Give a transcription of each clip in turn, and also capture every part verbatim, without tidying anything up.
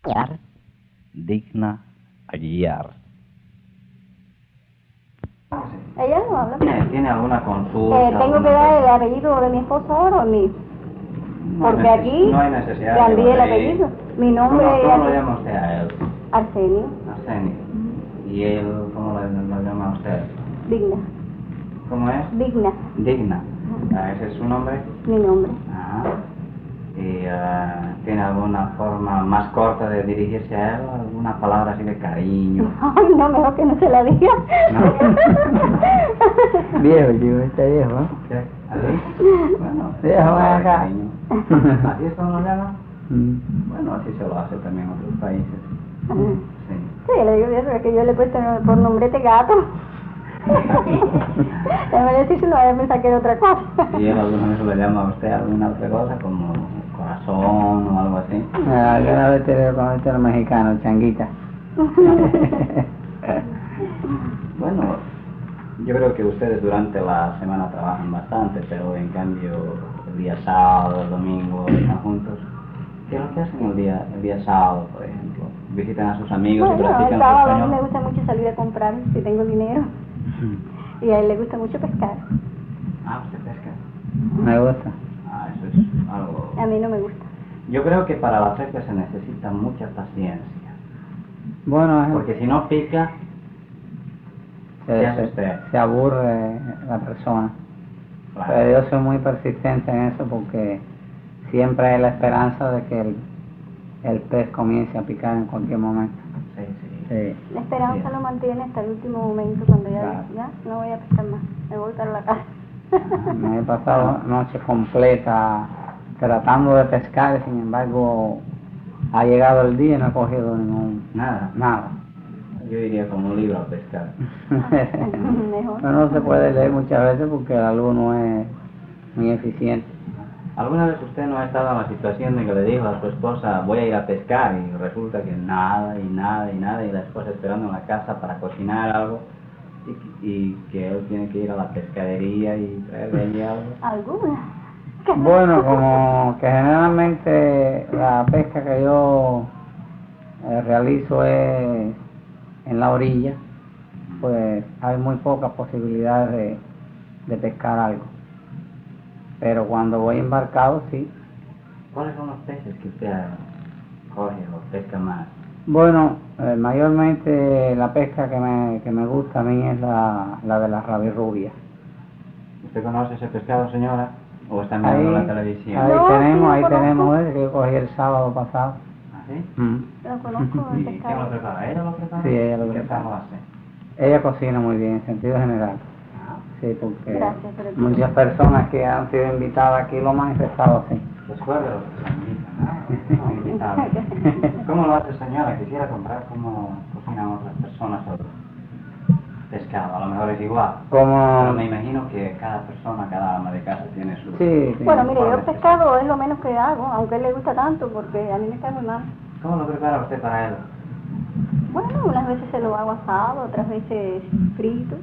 digna guiar. Ella no habla. ¿Tiene, ¿Tiene alguna consulta? Eh, ¿Tengo que alguna dar el cosa? apellido de mi esposo ahora o el mío? No hay Porque neces- aquí no hay necesidad de cambié el ahí. apellido. Mi nombre ¿Cómo, es cómo lo llama usted a él? Arsenio. Arsenio. ¿Y él cómo lo, lo llama a usted? Digna. ¿Cómo es? Digna. Digna. Ah, ¿ese es su nombre? Mi nombre. Ah. ¿Y uh, tiene alguna forma más corta de dirigirse a él? ¿Alguna palabra así de cariño? Ay, no, mejor que no se la diga. ¿No? Viejo, chico, está viejo, ¿no? ¿Qué? ¿Así? Bueno, Viejo, ven palabra de acá. cariño. ¿Así es como lo llama? Mm. Bueno, así se lo hace también en otros países. Ajá. Sí. Sí, le digo eso, es que yo le he puesto por nombrete gato. En vez de decir, no, me saqué de otra cosa. ¿Y él alguna vez le llama a usted alguna otra cosa, como corazón o algo así? Ah, alguna vez te lo conociste a los mexicanos, changuita. Bueno, yo creo que ustedes durante la semana trabajan bastante, pero en cambio el día sábado, el domingo están juntos. ¿Qué es lo que hacen el día, el día sábado, por ejemplo? ¿Visitan a sus amigos y Bueno, el practican su sábado a mí me español? gusta mucho salir a comprar si tengo dinero. Y a él le gusta mucho pescar. Ah, usted pesca. Me gusta. Ah, eso es algo... A mí no me gusta. Yo creo que para la pesca se necesita mucha paciencia. Bueno, es- Porque si no pica, ¿qué hace se, usted? se, se aburre la persona. Claro. Pero yo soy muy persistente en eso porque siempre hay la esperanza de que el, el pez comience a picar en cualquier momento. Sí, sí. Sí. La esperanza Bien. lo mantiene hasta el último momento cuando ya, Claro. ya no voy a pescar más, me voy para la casa. Me he pasado noche completa tratando de pescar, sin embargo ha llegado el día y no he cogido ningún, Nada. nada. Yo iría como un libro a pescar. Mejor. No, no se puede leer muchas veces porque la luz no es muy eficiente. ¿Alguna vez usted no ha estado en la situación de que le dijo a su esposa voy a ir a pescar y resulta que nada y nada y nada y la esposa esperando en la casa para cocinar algo y, y que él tiene que ir a la pescadería y traerle allí algo? ¿Alguna? Bueno, como que generalmente la pesca que yo eh, realizo es en la orilla, pues hay muy pocas posibilidades de, de pescar algo. Pero cuando voy embarcado, sí. ¿Cuáles son los peces que usted coge o pesca más? Bueno, eh, mayormente la pesca que me, que me gusta a mí es la, la de la rabirrubia. ¿Usted conoce ese pescado, señora? ¿O está Ahí, mirando la televisión? ahí No, tenemos, sí, ahí lo tenemos conozco. el que yo cogí el sábado pasado. ¿Ah, sí? Mm. Lo conozco, el ¿Y quién lo pescado. prepara? ¿Ella lo prepara? Sí, ella lo ¿Qué prepara. tal lo hace? Ella cocina muy bien, en sentido general. Ah, Sí, porque Gracias por el muchas personas que han sido invitadas aquí lo han empezado así. después de los que se invitan, ¿no? No, invitados. ¿Cómo lo hace, señora? Quisiera comprar cómo cocinan otras personas el pescado. A lo mejor es igual. Pero Como... me imagino que cada persona, cada ama de casa tiene su... Sí, sí. Bueno, mire, yo forma pescado es lo menos que hago, aunque a él le gusta tanto, porque a mí me cae muy mal. ¿Cómo lo prepara usted para él? Bueno, unas veces se lo hago asado, otras veces frito.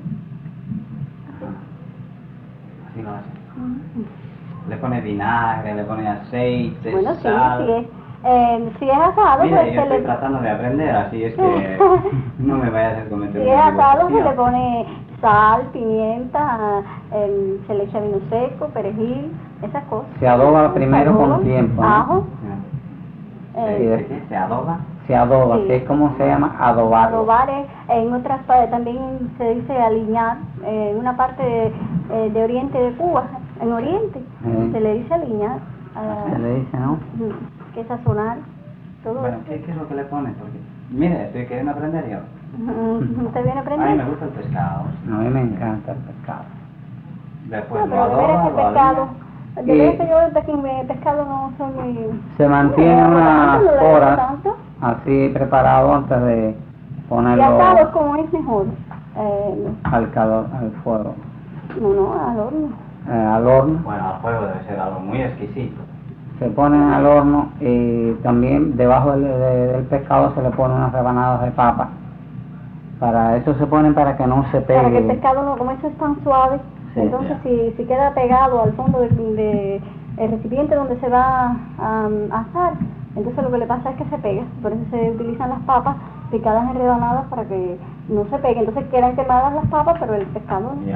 Así lo hace. Le pone vinagre, le pone aceite, Bueno, sí, sal. sí es. Eh, si es asado, Mire, pues yo se estoy le... tratando de aprender, así es que no me vaya a hacer cometer Si una es asado, se equivocación. le pone sal, pimienta, eh, se le echa vino seco, perejil, esas cosas. Se adoba primero Se con adoba, tiempo, ¿no? ajo, Ah. eh, ¿Se, qué? ¿Se adoba? Se adoba, Sí. que es como se llama adobarlo. adobar, es- en otras partes también se dice aliñar, eh, en una parte de, eh, de oriente de Cuba, en oriente, Sí. se le dice aliñar, ah, Se le dice, ¿no? ujú, que es sazonar, todo Bueno, eso. ¿qué, ¿qué es lo que le pone? Porque, mire, estoy queriendo aprender yo. Ujú, ¿Usted viene a A mí aprender? me gusta el pescado. A mí me encanta el pescado. Después No, lo pero de veras adoba, que lo pescado, aliña. de Y- veras que yo el pe- el pescado no soy muy... Se mantiene no, unas no le gusta horas tanto. así preparado antes de Y ponerlo asado como es mejor, eh, al calor, al fuego, no, no, al horno. eh, al horno. Bueno, al fuego debe ser algo muy exquisito. Se ponen al horno y también debajo del, de- del pescado se le ponen unas rebanadas de papa. Para eso se ponen para que no se pegue. Para que el pescado no, como eso es tan suave, Sí, entonces ya. si, si queda pegado al fondo de, de el recipiente donde se va a, a asar, Entonces lo que le pasa es que se pega, por eso se utilizan las papas picadas en rebanadas para que no se pegue. Entonces quedan quemadas las papas, pero el pescado no. Ya.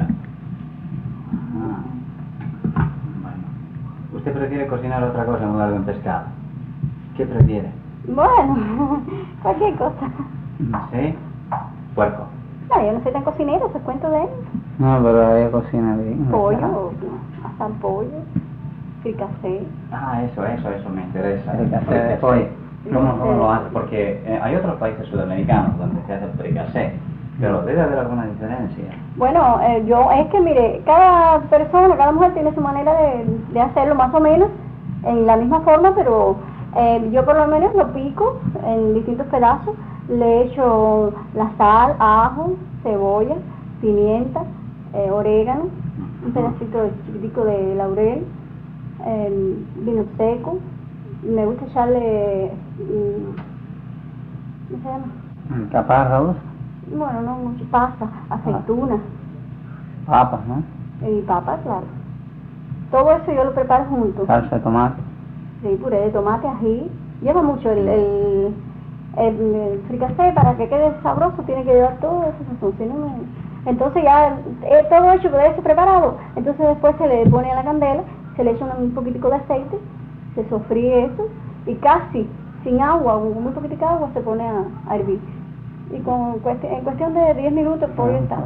Ah. Bueno. ¿Usted prefiere cocinar otra cosa en lugar de un pescado? ¿Qué prefiere? Bueno, cualquier cosa. ¿Sí? Puerco. No, yo no soy tan cocinera, eso es cuento de él. No, pero ella cocina bien. Pollo, hasta pollo, fricasé. Ah, eso, eso, eso me interesa. Fricasé de pollo. ¿Cómo, cómo lo hace? Porque eh, hay otros países sudamericanos donde se hace el fricasé, pero debe haber alguna diferencia. Bueno, eh, yo, es que mire, cada persona, cada mujer tiene su manera de, de hacerlo más o menos, en la misma forma, pero eh, yo por lo menos lo pico en distintos pedazos, le echo la sal, ajo, cebolla, pimienta, eh, orégano, un pedacito de- chiquitico de laurel, eh, vino seco, me gusta echarle, mm, ¿cómo se llama? Caparra, Bueno, no mucho, pasa, aceitunas papas, ¿no? y papas, claro. Todo eso yo lo preparo junto. Salsa de tomate. Sí, puré de tomate, ají. Lleva mucho el, el, el, el fricasé para que quede sabroso, tiene que llevar todo eso, sazón, si no, no. Entonces ya eh, todo hecho, todo eso preparado, entonces después se le pone a la candela, se le echa un, un poquitico de aceite, se sofríe eso y casi sin agua, con muy poquitico de agua se pone a, a hervir. Y con cuesti- en cuestión de diez minutos el pollo está.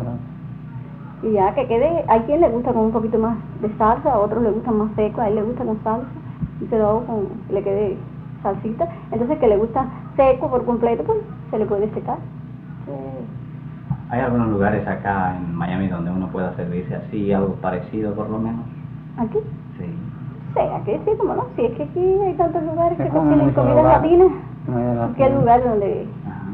Y ya que quede, hay quien le gusta con un poquito más de salsa, a otros le gusta más seco, a él le gusta con salsa, y se lo hago con, que le quede salsita. Entonces que le gusta seco por completo, pues se le puede secar. Sí. ¿Hay algunos lugares acá en Miami donde uno pueda servirse así, algo parecido por lo menos? ¿Aquí? Sí. Sí, aquí sí, como no, sí, es que aquí hay tantos lugares Se que come cocinan mucho comidas lugar. latinas. Comida latina. ¿Qué lugar donde...? Ajá.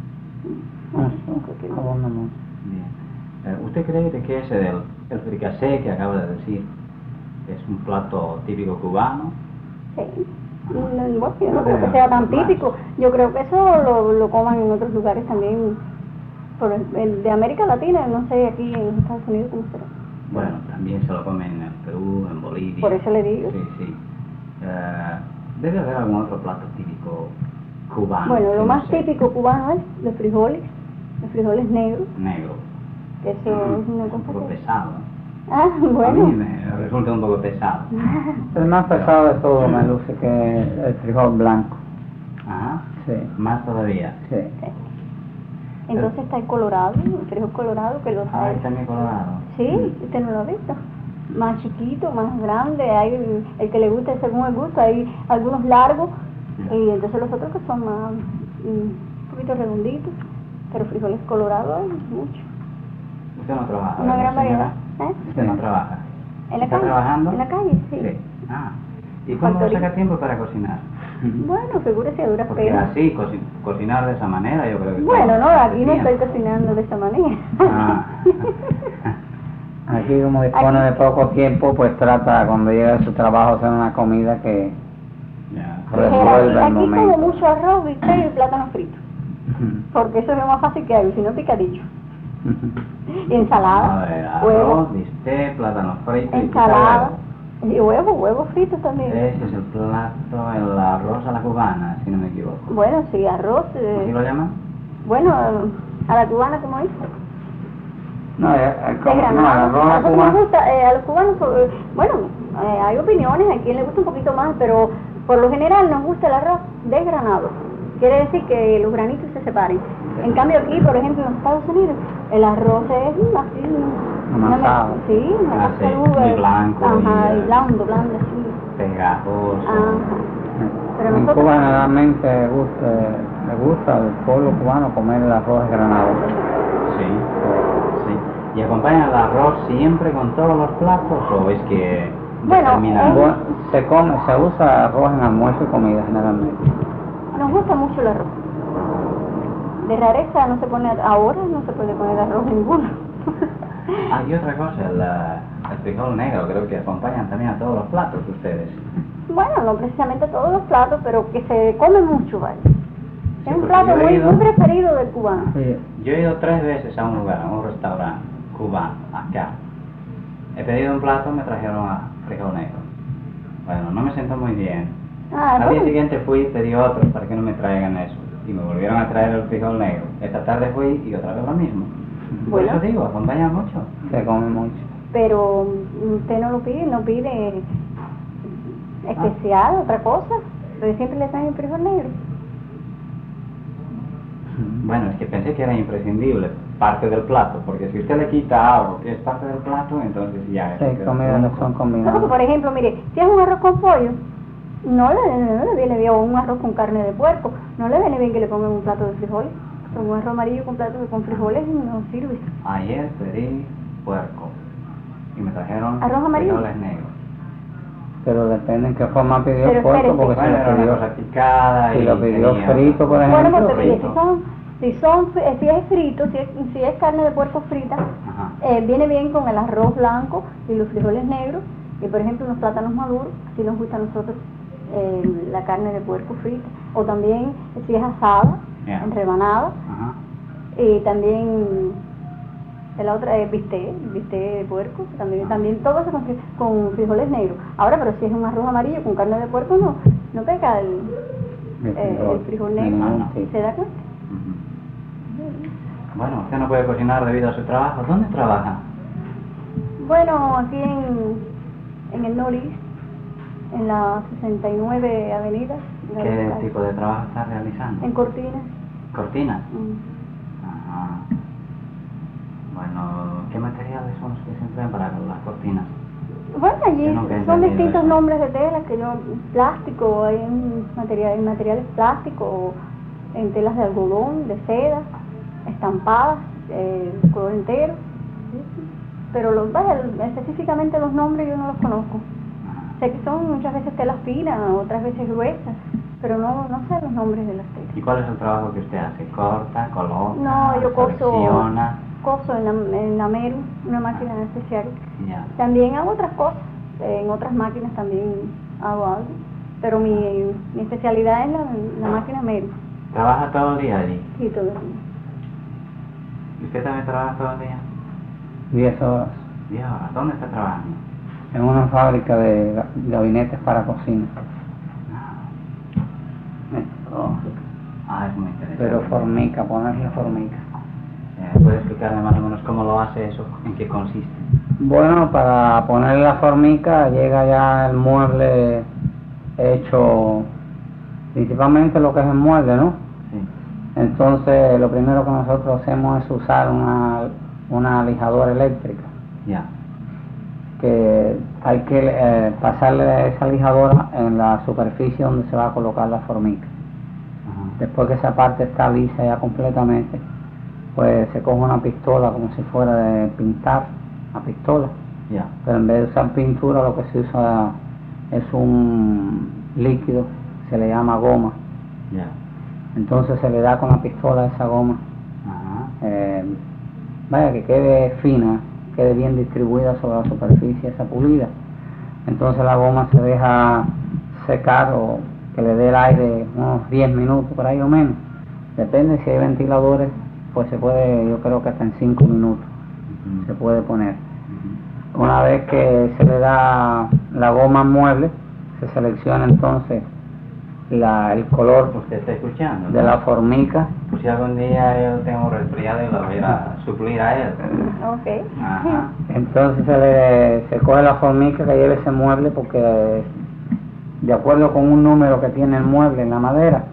No sé, abunda mucho. Bien. Eh, ¿Usted cree de que ese del el fricasé que acaba de decir es un plato típico cubano? Sí. No, bueno, yo No no creo que tenemos sea tan otros más. típico. Yo creo que eso lo, lo coman en otros lugares también. Por el, el de América Latina, no sé aquí en Estados Unidos cómo será. Bueno, también se lo comen en Perú, en Bolivia. Por eso le digo. Sí, sí. Eh, debe haber algún otro plato típico cubano. Bueno, que lo no más sé, típico cubano es los frijoles, los frijoles negros, negro. que eso es una un cosa poco que... pesado. Ah, A mí bueno. me resulta un poco pesado. El más pesado de todo me luce que el frijol blanco. Ajá. Sí, Más todavía. sí. Entonces está el colorado, el frijol colorado que lo Ah, trae. está mi colorado. Sí, usted no lo ha visto. Más chiquito, más grande, hay el, el que le gusta según el gusto, hay algunos largos y entonces los otros que son más, mm, un poquito redonditos, pero frijoles colorados hay mucho. Usted no trabaja. Una ¿verdad, gran variedad. señora? ¿Eh? Usted no trabaja. ¿En la ¿Está calle? trabajando? En la calle, sí. Ah. ¿Y cómo Factoría. saca tiempo para cocinar? Bueno, figúrese a duras Porque penas. así, coci- cocinar de esa manera, yo creo que... Bueno, no, toma aquí no tiempo. estoy cocinando de esta manera. Ah. Aquí como dispone Aquí- de poco tiempo, pues trata cuando llega de su trabajo hacer una comida que Ya. resuelva el Aquí como momento. mucho arroz, bistec y plátano frito, porque eso es lo más fácil que hay, si no picadillo. Y A ensalada, ver, huevo, arroz, bistec, plátano frito y ensalada, huevo. y huevo, huevos fritos también. Ese es el plato, el arroz a la cubana, si no me equivoco. Bueno, sí, arroz, eh, ¿Así lo llaman? bueno, a la cubana, como dice. No, el, el, De como- no, el granada. arroz A a la nosotros nos cubana. gusta, eh, a los cubanos, eh, bueno, eh, hay opiniones, a quien le gusta un poquito más, pero por lo general nos gusta el arroz desgranado. Quiere decir que los granitos se separen. En cambio aquí, por ejemplo, en los Estados Unidos, el arroz es mm, así, una me- Amasado. sí, una Ah, sí, peluda, muy blanco ajá, y, y eh, blando, blando, así. Pegajoso. Ajá. Pero En nosotros- Cuba generalmente le gusta, le gusta al pueblo cubano comer el arroz granado. Sí, sí. ¿Y acompaña el arroz siempre con todos los platos o es que Bueno, determina- eh, Bueno, se come, se usa arroz en almuerzo y comida generalmente. Nos gusta mucho el arroz. De rareza no se pone, ahora no se puede poner arroz ninguno. Ah, y otra cosa, el, eh, el frijol negro creo que acompañan también a todos los platos de ustedes. Bueno, no precisamente todos los platos, pero que se come mucho, ¿vale? Sí, Es un porque plato yo he muy, ido- muy preferido del cubano. Sí. Yo he ido tres veces a un lugar, a un restaurante cubano, acá. He pedido un plato, me trajeron a frijol negro. Bueno, no me siento muy bien. Ah, Al día ¿cómo? siguiente fui y pedí otro para que no me traigan eso. Y me volvieron a traer el frijol negro. Esta tarde fui y otra vez lo mismo. Por Bueno. eso digo, acompaña mucho. Se come mucho. Pero usted no lo pide, no pide especial, otra cosa. Pero siempre le traen el frijol negro. Bueno, es que pensé que era imprescindible, parte del plato, porque si usted le quita algo que es parte del plato, entonces ya... eso Sí, queda comidas un no poco- son No, porque combinadas. por ejemplo, mire, si es un arroz con pollo, no le, no le viene bien, o un arroz con carne de puerco, no le viene bien que le pongan un plato de frijoles. Con un arroz amarillo con plato con frijoles no sirve. Ayer pedí puerco y me trajeron ¿Arroz amarillo? frijoles negros. Pero depende en qué forma pidió Pero el puerco, espérese. porque si Bueno, lo era una pidió, cosa picada si y lo pidió tenía- frito, por Bueno, ejemplo, porque mire, si frito. son, si son, eh, si es frito, si es, si es carne de puerco frita, Ajá. eh, viene bien con el arroz blanco y los frijoles negros, y por ejemplo los plátanos maduros, si nos gusta a nosotros eh, la carne de puerco frita, o también si es asada, Ya. en rebanada, Ajá. y también la otra es bistec, bistec de puerco, también, también todo eso con, fri- con frijoles negros. Ahora, pero si es un arroz amarillo con carne de puerco, no, no pega el, El eh, frijol, el frijol de negro, ningún Ah, no. tipo. ¿se da cuenta? Ujú. Bueno, usted no puede cocinar debido a su trabajo. ¿Dónde trabaja? Bueno, aquí en, en el Norris, en la sesenta y nueve Avenida, en la ¿Qué calle, tipo de trabajo está realizando? en Cortinas. ¿Cortinas? Mm. Ajá. Bueno, ¿qué materiales son los que se emplean para las cortinas? Bueno, allí Yo nunca he son entendido distintos eso. nombres de tela, que yo, plástico, hay en material, en materiales plásticos, en telas de algodón, de seda, estampadas, eh, color entero. Pero los, vaya, específicamente los nombres yo no los conozco. Ajá. Sé que son muchas veces telas finas, otras veces gruesas, pero no, no sé los nombres de las telas. ¿Y cuál es el trabajo que usted hace? ¿Corta, coloca, No, yo coso, selecciona? coso en la, en la Meru, una máquina especial. Ya. También hago otras cosas, en otras máquinas también hago algo, pero mi, mi especialidad es la, la máquina Meru, ¿Trabaja todo el día allí? sí, todo el día. ¿Y usted también trabaja todo el día? diez horas ¿Y ahora? ¿Dónde está trabajando? en una fábrica de ga- gabinetes para cocina. Ah, Esto, ah, es muy interesante. pero formica, ponerle formica. Eh, ¿Puede explicarme más o menos cómo lo hace eso? ¿En qué consiste? Bueno, para ponerle la formica llega ya el mueble hecho, principalmente lo que es el mueble, ¿no? Sí. Entonces lo primero que nosotros hacemos es usar una, una lijadora eléctrica, Ya. que hay que eh, pasarle esa lijadora en la superficie donde se va a colocar la formica. Ajá. Después que esa parte está lisa ya completamente, pues se coge una pistola como si fuera de pintar, una pistola, Ya. pero en vez de usar pintura lo que se usa es un líquido, se le llama goma. Ya. Entonces se le da con la pistola esa goma, Ajá. eh, vaya que quede fina, quede bien distribuida sobre la superficie esa pulida. Entonces la goma se deja secar o que le dé el aire unos diez minutos por ahí o menos. Depende si hay ventiladores, pues se puede, yo creo que hasta en cinco minutos Ujú. se puede poner. Ujú. Una vez que se le da la goma al mueble, se selecciona entonces la, el color Usted está escuchando, de ¿no? la formica. Pues si algún día yo tengo resfriado y lo voy a suplir a él. Ok. Ajá. Entonces se, le, se coge la formica que lleva ese mueble porque de acuerdo con un número que tiene el mueble en la madera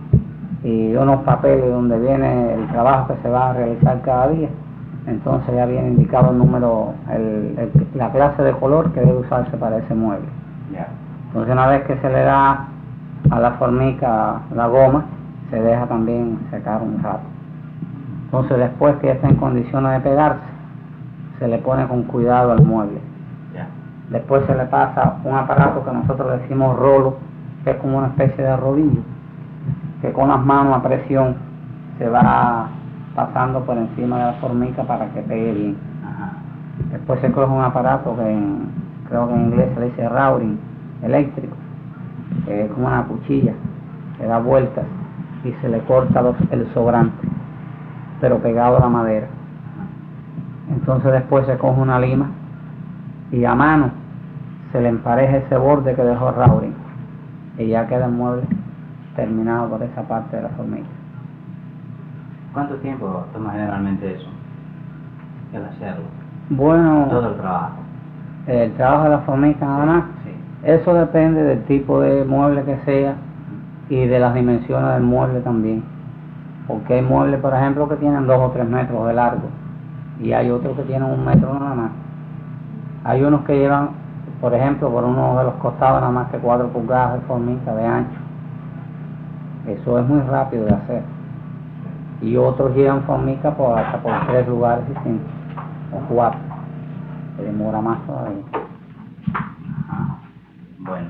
y unos papeles donde viene el trabajo que se va a realizar cada día, entonces ya viene indicado el número, el, el- la clase de color que debe usarse para ese mueble. Ya. Entonces una vez que se le da a la formica la goma, se deja también secar un rato. Entonces después que ya está en condiciones de pegarse, se le pone con cuidado al mueble. Ya. Después se le pasa un aparato que nosotros decimos rolo, que es como una especie de rodillo, que con las manos a presión se va pasando por encima de la formica para que pegue bien. Ajá. Después se coge un aparato que en- creo que en inglés se le dice routing, eléctrico, que es como una cuchilla, que da vueltas y se le corta los- el sobrante, pero pegado a la madera. Entonces después se coge una lima y a mano se le empareja ese borde que dejó routing. y ya queda el mueble terminado por esa parte de la formica. ¿Cuánto tiempo toma generalmente eso? El hacerlo. Bueno, Todo el trabajo. el trabajo de la formica nada más, Sí. eso depende del tipo de mueble que sea y de las dimensiones del mueble también. Porque hay muebles, por ejemplo, que tienen dos o tres metros de largo y hay otros que tienen un metro nada más. Hay unos que llevan, por ejemplo, por uno de los costados nada más que cuatro pulgadas de formica de ancho. Eso es muy rápido de hacer. Y otros llevan formica por hasta por tres lugares distintos, o cuatro, que demora más todavía. Ajá. Bueno.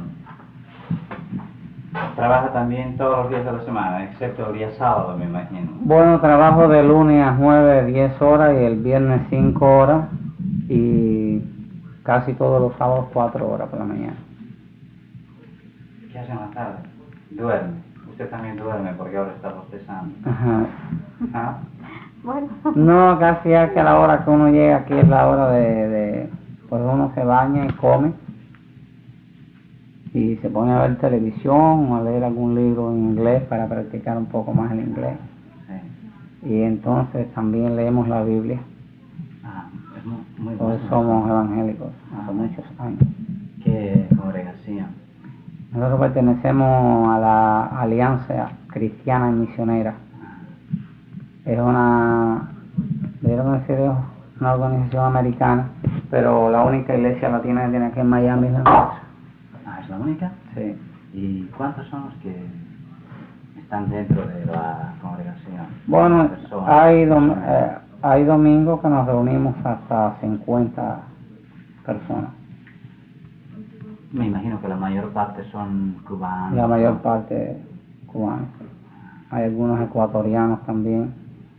Trabaja también todos los días de la semana, excepto el día sábado, me imagino. Bueno, trabajo de lunes a jueves diez horas y el viernes cinco horas y casi todos los sábados cuatro horas por la mañana. ¿Qué hace en la tarde? Duerme. Usted también duerme porque ahora está bostezando. Ajá. ¿Ah? Bueno. No, casi ya que a la hora que uno llega aquí es la hora de, de pues uno se baña y come y se pone a ver televisión o a leer algún libro en inglés para practicar un poco más el inglés. Sí. Y entonces también leemos la Biblia, Ah, es muy, muy pues bueno. somos evangélicos hace Ah. muchos años. ¿Qué congregación? Nosotros pertenecemos a la Alianza Cristiana y Misionera. Es una, debieron decir, es una organización americana, pero la única iglesia latina tiene aquí en Miami es la nuestra. Ah, ¿es la única? Sí. ¿Y cuántos son los que están dentro de la congregación? Bueno, Personas, hay, dom- personas. eh, hay domingos que nos reunimos hasta cincuenta personas. Me imagino que la mayor parte son cubanos. La mayor ¿no? parte cubanos. Hay algunos ecuatorianos también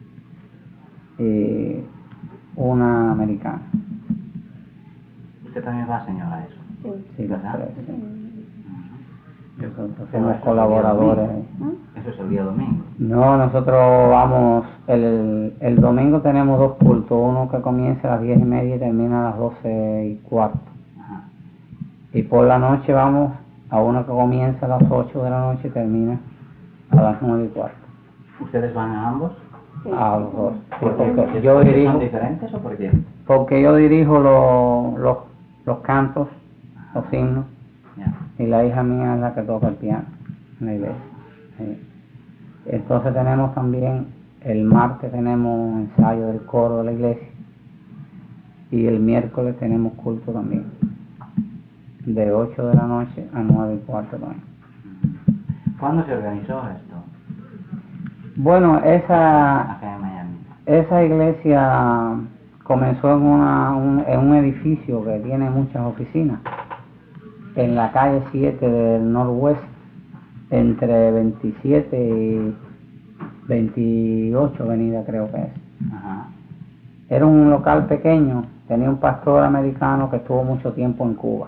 y una americana. Usted también va, señora, a eso. Sí. Sí, los ¿Verdad? tres, sí. Ujú. Nosotros Pero somos eso es el día colaboradores. domingo. ¿Mm? Eso es el día domingo. No, nosotros vamos, el, el domingo tenemos dos cultos, uno que comienza a las diez y media y termina a las doce y cuarto. Ajá. Y por la noche vamos a uno que comienza a las ocho de la noche y termina a las nueve y cuarto. ¿Ustedes van a ambos? Sí. A los dos. Sí, ¿Por qué? porque yo ¿Porque dirijo, ¿Son diferentes o por qué? porque yo dirijo los, los, los cantos, los himnos, Ya. y la hija mía es la que toca el piano en la iglesia. Sí. Entonces tenemos también, el martes tenemos ensayo del coro de la iglesia y el miércoles tenemos culto también, de ocho de la noche a nueve y cuarto también. ¿Cuándo se organizó esto? Bueno, esa, Acá en Miami. esa iglesia comenzó en, una, un, en un edificio que tiene muchas oficinas, en la calle siete del Northwest, entre veintisiete y veintiocho avenida creo que es. Ajá. Era un local pequeño, tenía un pastor americano que estuvo mucho tiempo en Cuba.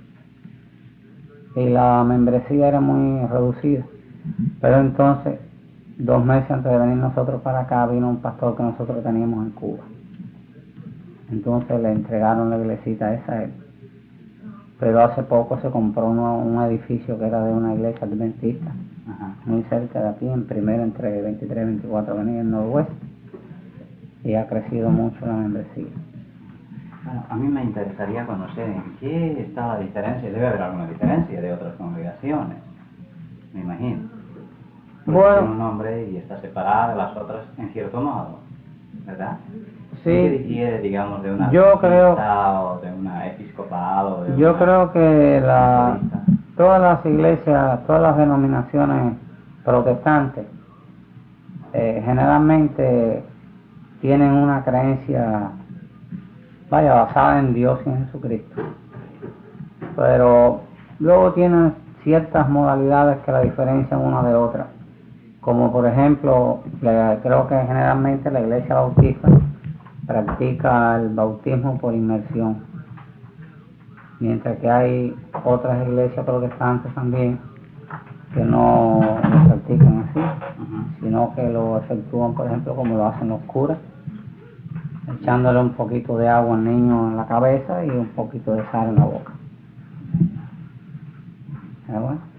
Y la membresía era muy reducida. Pero entonces, dos meses antes de venir nosotros para acá, vino un pastor que nosotros teníamos en Cuba. Entonces le entregaron la iglesita esa a él. Pero hace poco se compró uno, un edificio que era de una iglesia adventista, Ajá. muy cerca de aquí, en primero entre veintitrés y veinticuatro avenida en Noroeste, y ha crecido mucho la membresía. Bueno, a mí me interesaría conocer en qué está la diferencia. Debe haber alguna diferencia de otras congregaciones, me imagino. Porque Bueno. tiene un nombre y está separada de las otras en cierto modo, ¿verdad? Sí. ¿Qué difiere, digamos, de una Yo creo- adventista o de una episcopal o de Yo una creo que la, metodista? todas las iglesias, todas las denominaciones protestantes, eh, generalmente tienen una creencia, vaya, basada en Dios y en Jesucristo. Pero luego tienen ciertas modalidades que la diferencian una de otra. Como por ejemplo, la- creo que generalmente la iglesia bautista practica el bautismo por inmersión, mientras que hay otras iglesias protestantes también que no lo practican así, Ujú. sino que lo efectúan, por ejemplo, como lo hacen los curas, echándole un poquito de agua al niño en la cabeza y un poquito de sal en la boca. ¿Está bueno?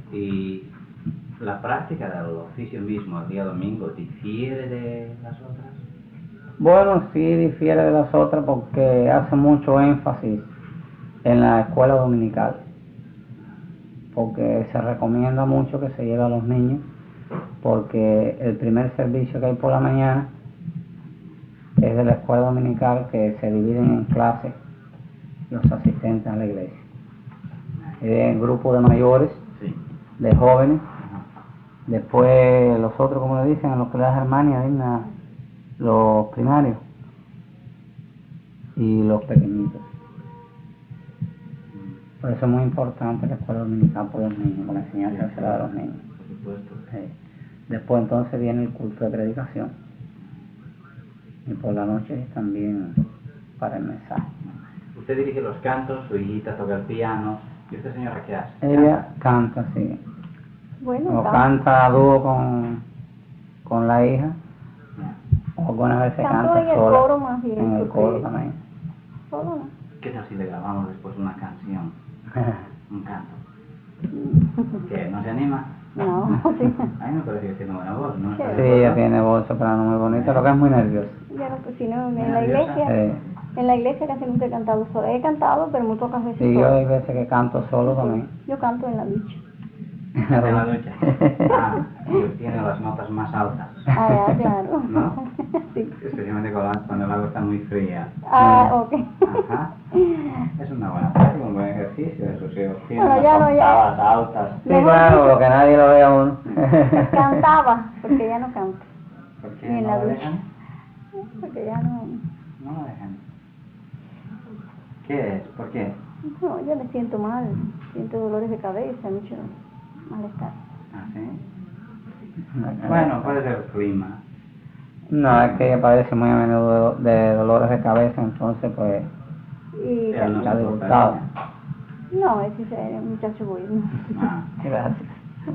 ¿Y la práctica del oficio mismo el día domingo difiere de las otras? Bueno, sí difiere de las otras porque hace mucho énfasis en la escuela dominical, porque se recomienda mucho que se lleve a los niños, porque el primer servicio que hay por la mañana es de la escuela dominical, que se dividen en clases los asistentes a la iglesia. En grupo de mayores, Sí. de jóvenes, Ajá. después los otros, como le dicen, a los que le da Germania, digna, los primarios y los pequeñitos. Por eso es muy importante la escuela dominical por los niños, por la enseñanza que se da a los niños. Por supuesto. Sí. Después entonces viene el culto de predicación. Y por la noche también para el mensaje. Usted dirige los cantos, su hijita toca el piano. ¿Y usted, señora, qué hace? Ella canta, sí. Bueno, O canta. canta a dúo con, con la hija, Ya. o algunas veces Canto canta en el sola. coro más bien, En el porque- coro también. Solo no. ¿Qué tal si le grabamos después una canción? Un canto. ¿Qué? ¿No se anima? No, sí. A mí me parece que tiene buena voz, ¿no? ¿Está de Sí, acuerdo? ella tiene voz soprano muy bonita, lo que es muy nerviosa. Ya no, pues si no, en ¿Muy la nerviosa? iglesia, Sí. en la iglesia casi nunca he cantado sola. He cantado, pero muy pocas veces Sí, yo sola. hay veces que canto solo también. Yo canto en la ducha. En la ducha. Ah, y tiene las notas más altas. Ah, ya, claro. ¿No? Sí. Especialmente cuando cuando el agua está muy fría. Ah, ok. Ajá. Es una buena práctica, un buen ejercicio. Eso sí, tiene Bueno, unas ya no, ya. octavas altas. Sí, claro, lo que nadie lo vea a uno. Cantaba, porque ya no canto. ¿Por qué Ni en no la la ducha. dejan? Porque ya no. No la dejan. ¿Qué es? ¿Por qué? No, ya me siento mal. Siento dolores de cabeza, mucho malestar. ¿Ah, sí? Bueno, puede ser el clima. No, es que ella padece muy a menudo de dolores de cabeza, entonces pues Y Pero no está se disgustado. importa. no, ese es un muchacho bueno. Ah, Gracias.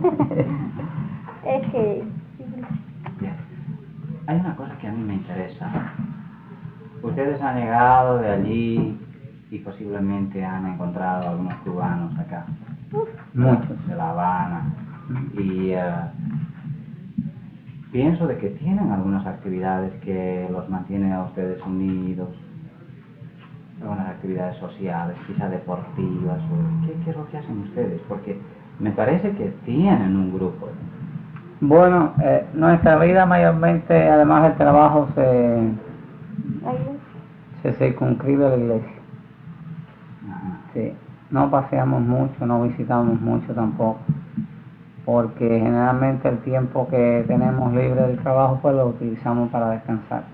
Es que bien. Hay una cosa que a mí me interesa. Ustedes han llegado de allí y posiblemente han encontrado algunos cubanos acá, Muchos. de La Habana, y eh, pienso de que tienen algunas actividades que los mantienen a ustedes unidos, algunas actividades sociales, quizá deportivas, o ¿qué, qué es lo que hacen ustedes? Porque me parece que tienen un grupo. Bueno, eh, nuestra vida mayormente, además del trabajo, se, ahí se circunscribe a la iglesia. Ajá. Sí. No paseamos mucho, no visitamos mucho tampoco, porque generalmente el tiempo que tenemos libre del trabajo pues lo utilizamos para descansar.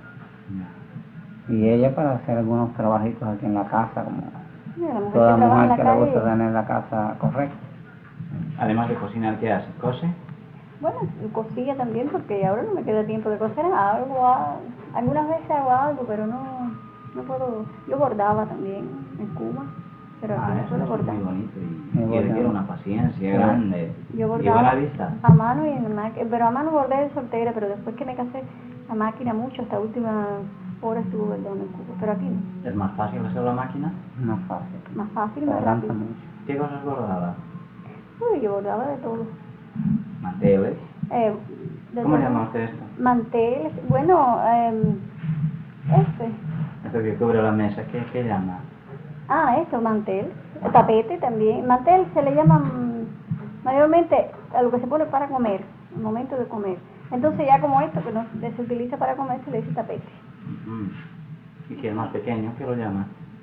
Ya. Y ella para hacer algunos trabajitos aquí en la casa, como mira, la mujer toda que trabaja en mujer la que le gusta calle. tener la casa correcta. Además de cocinar, ¿qué hace? ¿Cose? Bueno, cosilla también, porque ahora no me queda tiempo de coser. Algo, ah, algunas veces hago algo, pero no, no puedo. Yo bordaba también en Cuba, pero aquí Ah, no eso puedo es bordar. muy bonito y, Muy y bonito. requiere una paciencia Sí. grande Yo y bordaba buena vista. a mano y en máquina, pero a mano bordé de soltera, pero después que me casé, a máquina mucho, hasta última hora estuve bordando en Cuba, pero aquí no. ¿Es más fácil hacer la máquina? No es fácil. Más fácil, Se más adelanta rápido. mucho. ¿Qué cosas bordaba? Uy, yo bordaba de todo. Manteles. Eh, de ¿Cómo todo. llama usted esto? Manteles, bueno, eh, este. Esto que cubre la mesa, ¿qué, qué llama? Ah, esto, mantel. Tapete también. Mantel se le llama mm, mayormente a lo que se pone para comer, el momento de comer. Entonces ya como esto que no se utiliza para comer se le dice tapete. Ujú. ¿Y que es más pequeño? ¿Qué lo llama?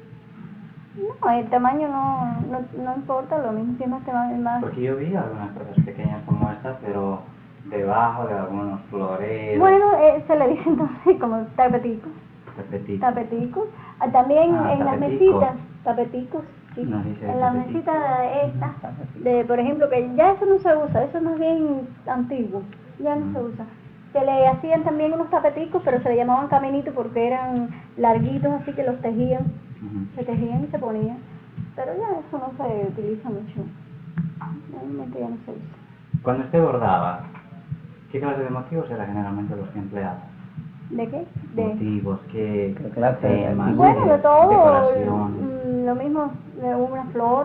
No, el tamaño no, no, no importa, lo mismo si es más tamaño, más... Porque yo vi algunas cosas pequeñas como esta, pero debajo de algunos floreros, Bueno, eh, se le dice entonces como tapetico, tapetitos. tapetico. Ah, también Ah, en las tapetico. mesitas, tapeticos, sí. No, dice En la tapetico. mesita esta, de, por ejemplo, que ya eso no se usa, eso es más bien antiguo, ya no Mm. se usa. Se le hacían también unos tapeticos, pero se le llamaban caminitos porque eran larguitos, así que los tejían, Ujú. se tejían y se ponían. Pero ya eso no se utiliza mucho, realmente ya no se usa. Cuando usted bordaba, ¿qué clase de motivos eran generalmente los que empleaba? ¿De qué? De... Motivos, ¿qué, ¿Qué clase de temas, Bueno, de todo, decoración? mm, lo mismo, de una flor,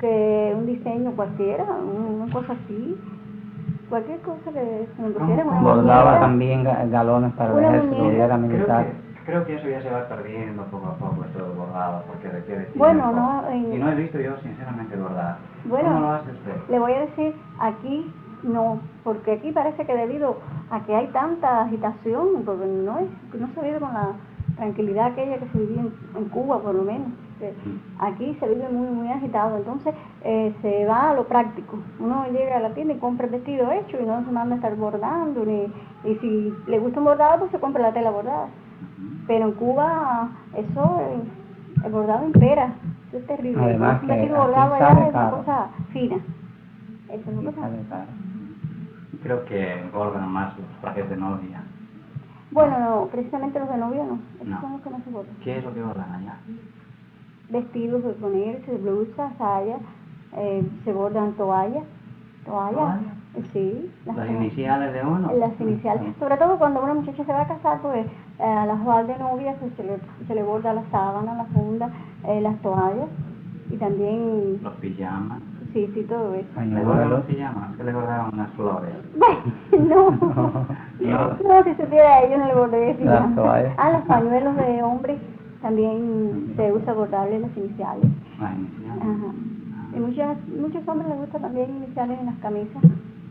que un diseño cualquiera, una cosa así, cualquier cosa que se me pusiera, una Bordaba muñeca. también ga- galones para el Una ejército, muñeca. y era Creo militar. que, creo que eso ya se va perdiendo poco a poco, esto del bordado, porque requiere tiempo. Bueno, no, en- Y no he visto yo, sinceramente, bordar. Bueno, ¿Cómo lo hace usted? le voy a decir, aquí no, porque aquí parece que debido a que hay tanta agitación, porque no es, no se vive con la tranquilidad aquella que se vivía en, en Cuba, por lo menos. que Aquí se vive muy, muy agitado, entonces eh, se va a lo práctico. Uno llega a la tienda y compra el vestido hecho y no se manda a estar bordando, ni, y si le gusta un bordado, pues se compra la tela bordada. Pero en Cuba, eso, eh, el bordado impera, eso es terrible. Además un que vestido aquí bordado sale allá es una caro. cosa fina. Eso es Y una cosa. sale caro. Creo que bordan más los trajes de novia. Bueno, no, precisamente los de novia no, esos No. son los que no se bordan. ¿Qué es lo que bordan allá? Vestidos de ponerse, blusas, sayas, eh, se bordan toallas, toallas, ¿Toallas? eh, sí, ¿Las toallas. iniciales de uno? Las iniciales, sobre todo cuando una muchacha se va a casar, pues eh, a la jugar de novia pues, se, le, se le borda la sábana, la funda, eh, las toallas y también, Los pijamas. sí, sí, todo eso. ¿Le bordan los pijamas? ¿Qué le bordaron unas flores? no, No. no, si supiera yo no le bordé Las toallas. Ah, los pañuelos de hombre también se usa bordarle las iniciales. Las iniciales. Ajá. Y muchas, muchos hombres les gusta también iniciales en las camisas.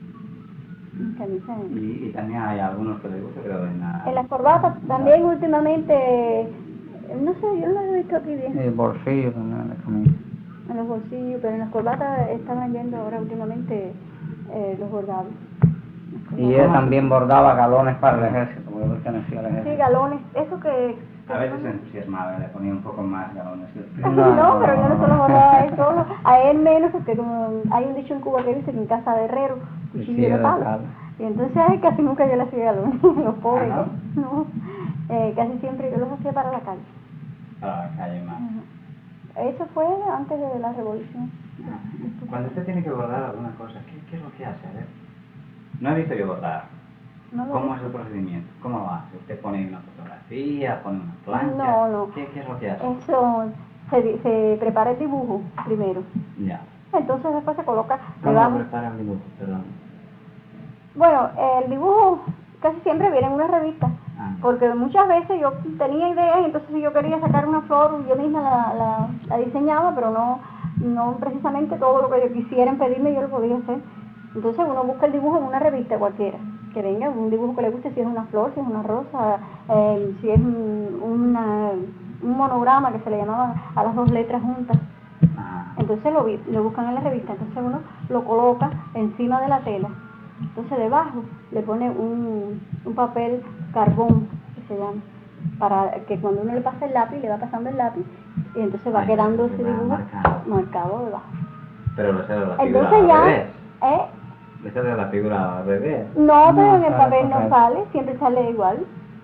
En las camisas. En, Y, y también hay algunos que les gusta, creo, en la... en las corbatas también últimamente, eh, no sé, yo no lo he visto aquí bien. El bolsillo también en la camisa. En los bolsillos, pero en las corbatas estaban yendo ahora últimamente eh, los bordados. Las Y ella también bordaba galones para el ejército, porque yo pertenecía al Sí, ejército. galones, eso que... A veces se entusiasmaba, le ponía un poco más galones. No, No, pero yo no se lo no. bordaba a él solo, a él menos, porque como hay un dicho en Cuba que dice que en casa de herrero, cuchillo de palo. Y entonces a él casi nunca yo le hacía galones, los pobres, ¿Ah, ¿eh? No, eh, casi siempre yo los hacía para la calle. Para la calle más. Ajá. Eso fue antes de la revolución. Cuando usted tiene que bordar alguna cosa, ¿qué, qué es lo que hace? A ver. No he visto yo bordar. No lo ¿Cómo vi. es el procedimiento? ¿Cómo lo hace? ¿Usted pone una fotografía, pone una plancha? No, no. ¿Qué, qué es lo que hace? Eso, se, di- se prepara el dibujo primero. Ya. Entonces después se coloca ¿Cómo debajo. prepara el dibujo? Perdón. Bueno, el dibujo casi siempre viene en una revista, Ah, porque muchas veces yo tenía ideas y entonces si yo quería sacar una flor, yo misma la, la, la diseñaba, pero no, no precisamente todo lo que yo quisieran pedirme yo lo podía hacer. Entonces uno busca el dibujo en una revista cualquiera, que venga un dibujo que le guste, si es una flor, si es una rosa, eh, si es un, una, un monograma que se le llamaban a las dos letras juntas. ah, Entonces lo, vi- lo buscan en la revista, entonces uno lo coloca encima de la tela. Entonces debajo le pone un, un papel carbón, que se llama, para que cuando uno le pasa el lápiz, le va pasando el lápiz, y entonces va Ay, quedando se ese va dibujo marcando. marcado debajo. pero le sale la figura Entonces al ya, revés. ¿eh? Le sale la figura al revés. No, pero No, en el sale papel no correcto. sale, siempre sale igual.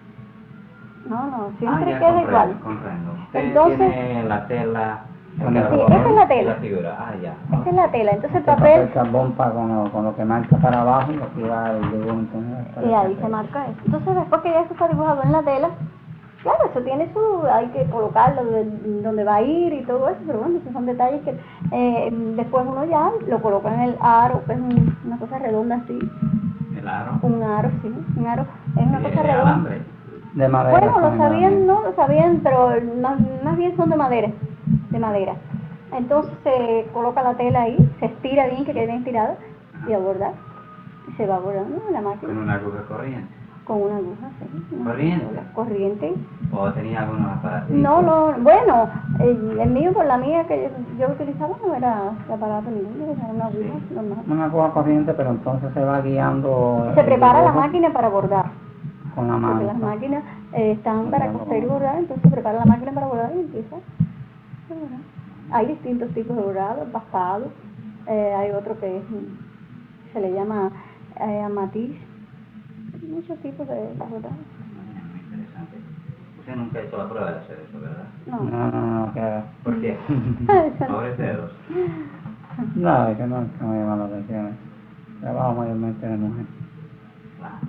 No, no, siempre ah, ya queda comprendo, igual. comprendo. Usted Entonces- tiene la tela... Con el el- carbón Sí, esa es la tela. y la figura. Ah, ya. Esa es la tela, entonces el Este papel papel, carbón para con lo, con lo que marca para abajo, y aquí va el dibujo entonces. para y ahí que se marca eso. Entonces después que ya eso está dibujado en la tela, claro, eso tiene su, hay que colocarlo de- donde va a ir y todo eso, pero bueno, esos son detalles que eh, después uno ya lo coloca en el aro, que es un- una cosa redonda así, El aro. un aro, sí, un aro, es una de, cosa de redonda. alambre. De madera. Bueno, lo sabían, generalmente. no lo sabían, pero más, más bien son de madera, de madera. Entonces se coloca la tela ahí, se estira bien, que quede bien estirada, y a bordar. Y se va bordando en la máquina. Con una aguja corriente. Con una aguja, sí. una ¿Corriente? aguja Corriente. ¿O tenía algunos aparatos? No, no, bueno, el, el mío por la mía que yo, yo utilizaba no era de aparato ninguno, era una aguja normal. Una aguja corriente, pero entonces se va guiando. Se el prepara la dibujo máquina para bordar, con la porque mano. las máquinas eh, están para Bordando coser y con- bordar, entonces se prepara la máquina para bordar y empieza a bordar. Hay distintos tipos de bordado, pastado, eh, hay otro que es, mm, se le llama eh, amatiz, muchos tipos de, de bordado. Muy interesante. Usted nunca ha hecho la prueba de hacer eso, ¿verdad? No. No, no, no, que. ¿Por qué? Pobres dedos. No, es que no, no me llama la atención. Trabajo mayormente de mujer. Claro.